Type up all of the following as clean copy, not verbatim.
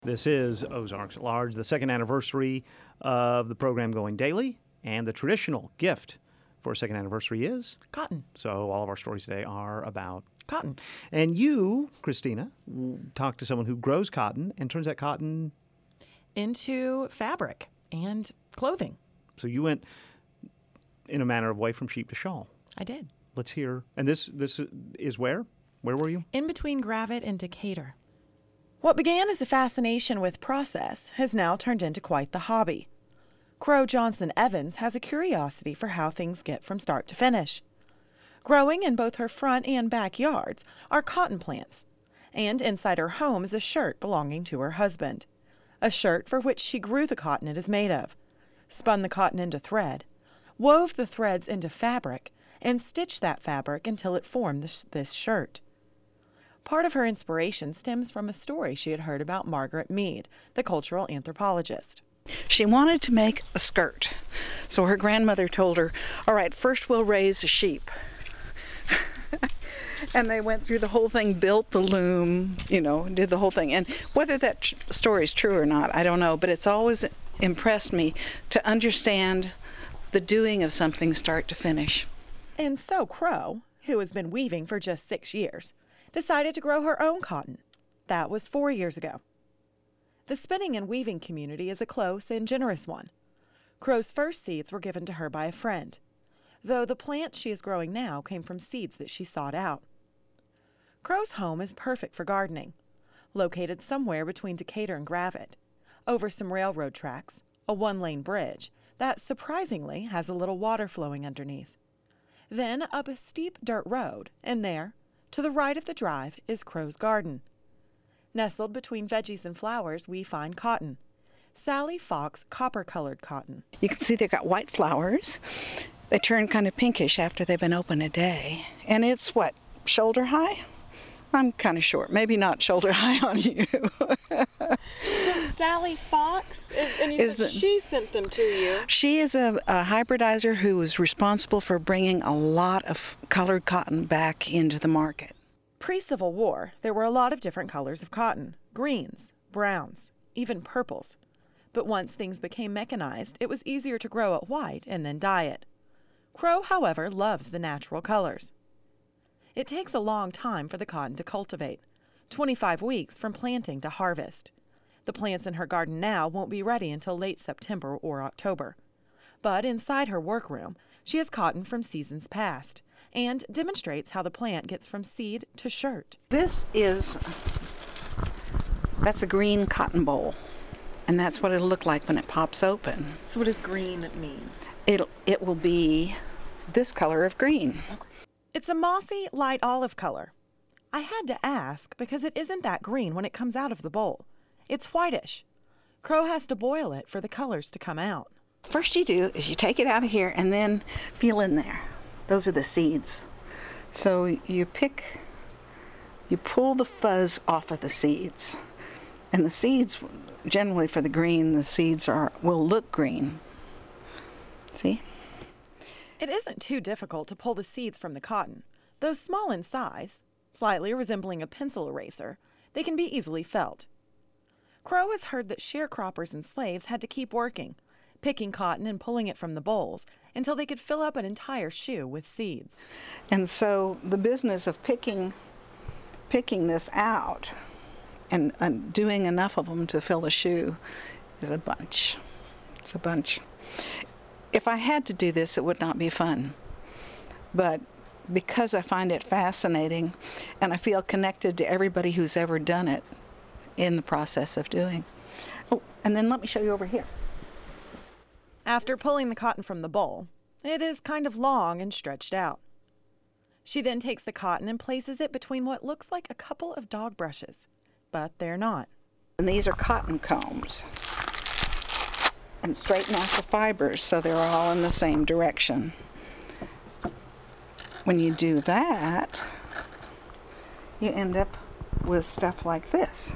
This is Ozarks at Large, the second anniversary of the program going daily, and the traditional gift for a second anniversary is cotton. So all of our stories today are about cotton. And you, Christina, talked to someone who grows cotton and turns that cotton into fabric and clothing. So you went in a manner away from sheep to shawl. I did. Let's hear. And this is where? Where were you? In between Gravette and Decatur. What began as a fascination with process has now turned into quite the hobby. Crow Johnson Evans has a curiosity for how things get from start to finish. Growing in both her front and backyards are cotton plants, and inside her home is a shirt belonging to her husband, a shirt for which she grew the cotton it is made of, spun the cotton into thread, wove the threads into fabric, and stitched that fabric until it formed this shirt. Part of her inspiration stems from a story she had heard about Margaret Mead, the cultural anthropologist. She wanted to make a skirt, so her grandmother told her, all right, first we'll raise a sheep. And they went through the whole thing, built the loom, did the whole thing. And whether that story is true or not, I don't know, but it's always impressed me to understand the doing of something start to finish. And so Crow, who has been weaving for just 6 years, decided to grow her own cotton. That was 4 years ago. The spinning and weaving community is a close and generous one. Crow's first seeds were given to her by a friend, though the plants she is growing now came from seeds that she sought out. Crow's home is perfect for gardening, located somewhere between Decatur and Gravette, over some railroad tracks, a one-lane bridge that surprisingly has a little water flowing underneath. Then up a steep dirt road, and there, to the right of the drive, is Crow's garden. Nestled between veggies and flowers, we find cotton. Sally Fox copper-colored cotton. You can see they've got white flowers. They turn kind of pinkish after they've been open a day. And it's, shoulder high? I'm kind of short. Maybe not shoulder high on you. Sally Fox, she sent them to you. She is a hybridizer who was responsible for bringing a lot of colored cotton back into the market. Pre-Civil War, there were a lot of different colors of cotton, greens, browns, even purples. But once things became mechanized, it was easier to grow it white and then dye it. Crow, however, loves the natural colors. It takes a long time for the cotton to cultivate, 25 weeks from planting to harvest. The plants in her garden now won't be ready until late September or October. But inside her workroom, she has cotton from seasons past and demonstrates how the plant gets from seed to shirt. That's a green cotton boll, and that's what it'll look like when it pops open. So what does green mean? It will be this color of green. Okay. It's a mossy, light olive color. I had to ask because it isn't that green when it comes out of the bowl. It's whitish. Crow has to boil it for the colors to come out. First you do is you take it out of here and then feel in there. Those are the seeds. So you pull the fuzz off of the seeds. And the seeds, generally for the green, the seeds will look green. See? It isn't too difficult to pull the seeds from the cotton. Though small in size, slightly resembling a pencil eraser, they can be easily felt. Crow has heard that sharecroppers and slaves had to keep working, picking cotton and pulling it from the bowls until they could fill up an entire shoe with seeds. And so the business of picking this out and doing enough of them to fill a shoe is a bunch. It's a bunch. If I had to do this, it would not be fun. But because I find it fascinating and I feel connected to everybody who's ever done it in the process of doing. Oh, and then let me show you over here. After pulling the cotton from the bowl, it is kind of long and stretched out. She then takes the cotton and places it between what looks like a couple of dog brushes, but they're not. And these are cotton combs. And straighten out the fibers so they're all in the same direction. When you do that, you end up with stuff like this.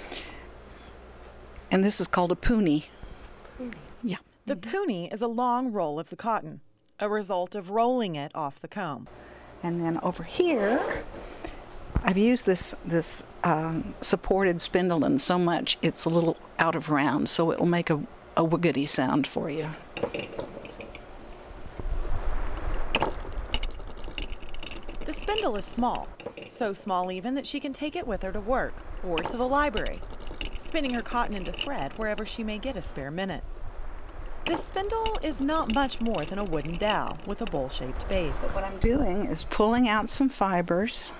And this is called a puni. Yeah. The puni is a long roll of the cotton, a result of rolling it off the comb. And then over here, I've used this supported spindle so much it's a little out of round, so it will make a wiggity sound for you. The spindle is small, so small even that she can take it with her to work or to the library, spinning her cotton into thread wherever she may get a spare minute. This spindle is not much more than a wooden dowel with a bowl-shaped base. What I'm doing is pulling out some fibers.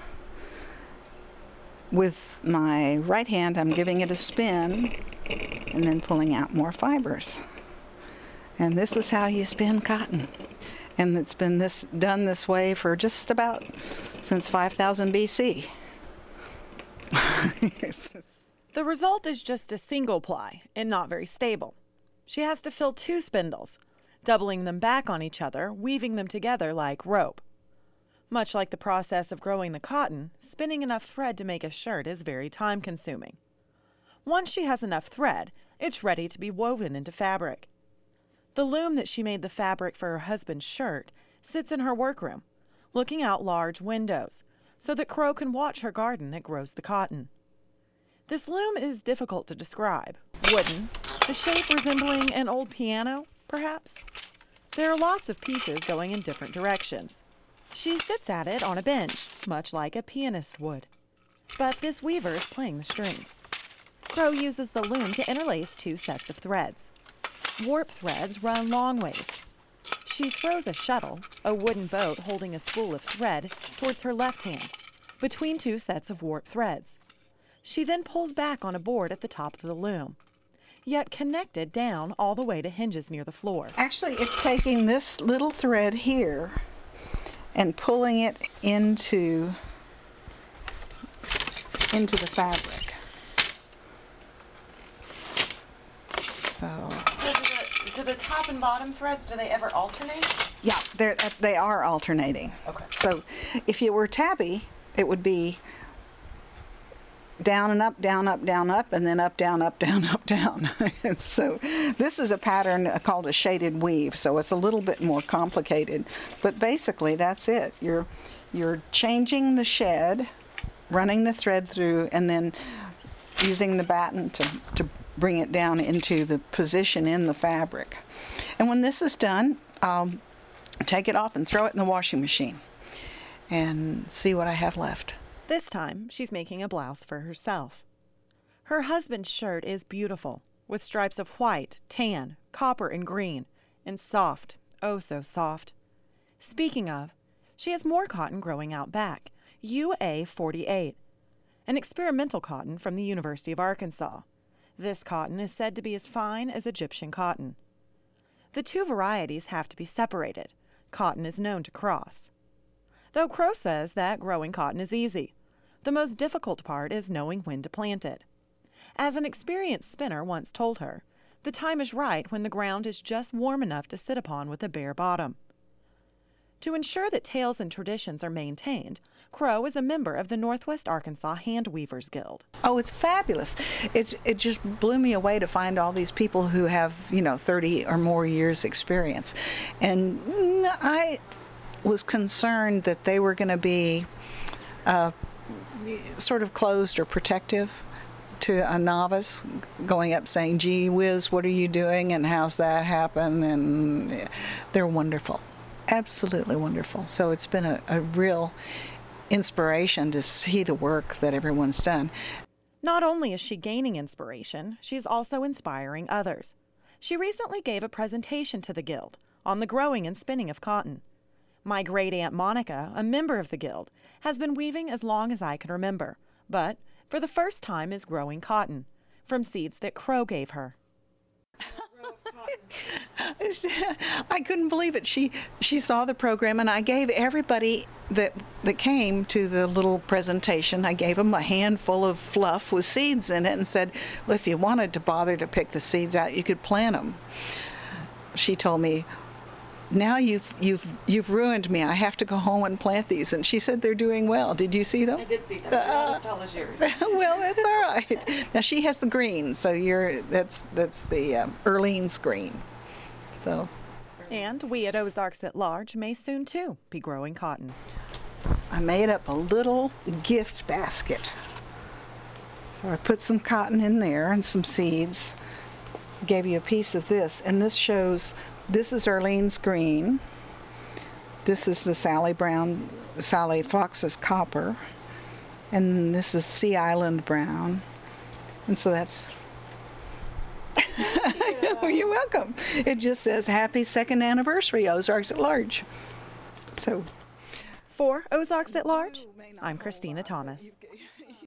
With my right hand, I'm giving it a spin and then pulling out more fibers. And this is how you spin cotton. And it's been done this way for just about since 5000 BC. The result is just a single ply and not very stable. She has to fill 2 spindles, doubling them back on each other, weaving them together like rope. Much like the process of growing the cotton, spinning enough thread to make a shirt is very time-consuming. Once she has enough thread, it's ready to be woven into fabric. The loom that she made the fabric for her husband's shirt sits in her workroom, looking out large windows, so that Crow can watch her garden that grows the cotton. This loom is difficult to describe. Wooden, the shape resembling an old piano, perhaps? There are lots of pieces going in different directions. She sits at it on a bench, much like a pianist would. But this weaver is playing the strings. Crow uses the loom to interlace 2 sets of threads. Warp threads run long ways. She throws a shuttle, a wooden boat holding a spool of thread, towards her left hand, between 2 sets of warp threads. She then pulls back on a board at the top of the loom, yet connected down all the way to hinges near the floor. Actually, it's taking this little thread here and pulling it into the fabric. So do the top and bottom threads, do they ever alternate? yeah, they are alternating. Okay. So if you were tabby, it would be down and up, down, up, down, up, and then up, down, up, down, up, down. So this is a pattern called a shaded weave, so it's a little bit more complicated. But basically, that's it. You're changing the shed, running the thread through, and then using the batten to bring it down into the position in the fabric. And when this is done, I'll take it off and throw it in the washing machine and see what I have left. This time, she's making a blouse for herself. Her husband's shirt is beautiful, with stripes of white, tan, copper, and green, and soft, oh so soft. Speaking of, she has more cotton growing out back, UA48, an experimental cotton from the University of Arkansas. This cotton is said to be as fine as Egyptian cotton. The 2 varieties have to be separated. Cotton is known to cross. Though Crow says that growing cotton is easy. The most difficult part is knowing when to plant it. As an experienced spinner once told her, the time is right when the ground is just warm enough to sit upon with a bare bottom. To ensure that tales and traditions are maintained, Crow is a member of the Northwest Arkansas Hand Weavers Guild. Oh, it's fabulous. It just blew me away to find all these people who have, 30 or more years experience. And I was concerned that they were going to be sort of closed or protective to a novice going up saying, gee whiz, what are you doing and how's that happen? And they're wonderful, absolutely wonderful. So it's been a real inspiration to see the work that everyone's done. Not only is she gaining inspiration, she's also inspiring others. She recently gave a presentation to the Guild on the growing and spinning of cotton. My great-aunt Monica, a member of the Guild, has been weaving as long as I can remember, but for the first time is growing cotton from seeds that Crow gave her. I couldn't believe it. She saw the program, and I gave everybody that came to the little presentation, I gave them a handful of fluff with seeds in it and said, well, if you wanted to bother to pick the seeds out, you could plant them. She told me, now you've ruined me. I have to go home and plant these. And she said they're doing well. Did you see them? I did see them. They're not as tall as yours. Well, that's all right. Now she has the green, so that's the Earlene's green. So. And we at Ozarks at Large may soon too be growing cotton. I made up a little gift basket. So I put some cotton in there and some seeds. Gave you a piece of this, and this shows, this is Arlene's green. This is the Sally Fox's copper. And this is Sea Island brown. And so that's, you're welcome. It just says happy 2nd anniversary, Ozarks at Large. So, For Ozarks at Large, I'm Christina Thomas.